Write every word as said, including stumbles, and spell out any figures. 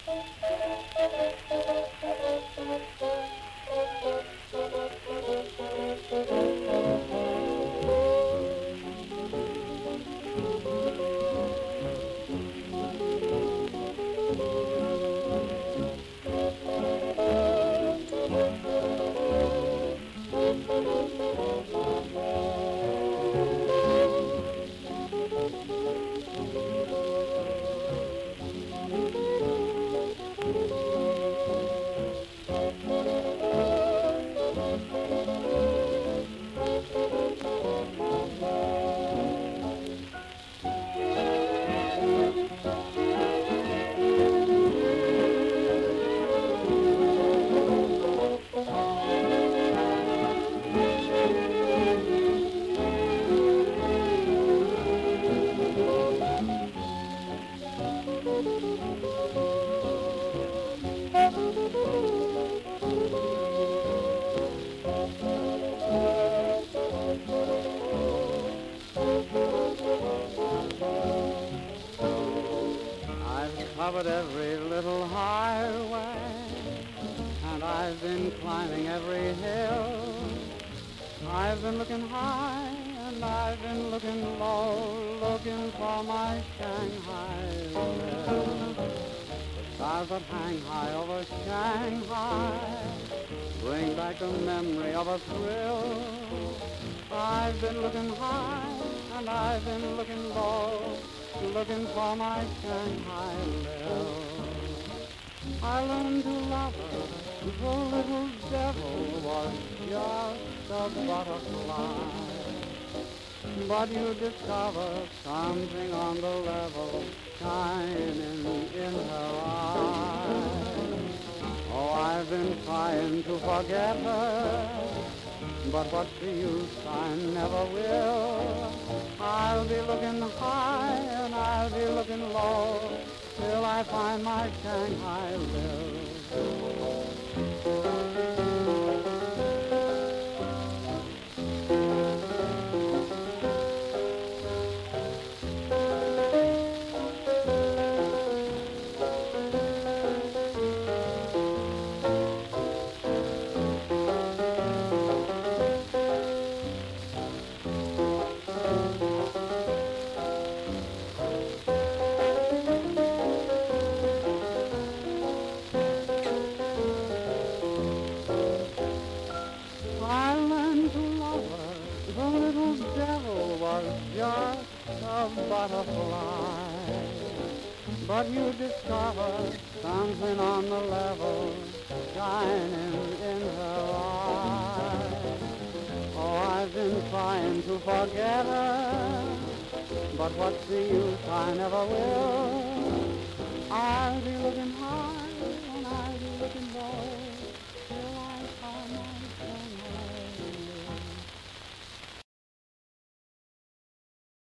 Covered every little highway, and I've been climbing every hill. I've been looking high, and I've been looking low, looking for my Shanghai Lil. The stars that hang high over Shanghai bring back the memory of a thrill. I've been looking high, and I've been looking low, looking for my Shanghai Lil. I learned to love her, the little devil was just a butterfly. But you discover something on the level shining in her eyes. Oh, I've been trying to forget her, but what's the use? I never will. I'll be looking high and I'll be looking low till I find my Shanghai Lil. Just a butterfly, but you discover something on the level shining in her eyes. Oh, I've been trying to forget her, but what's the use? I never will. I'll be looking high and I'll be looking low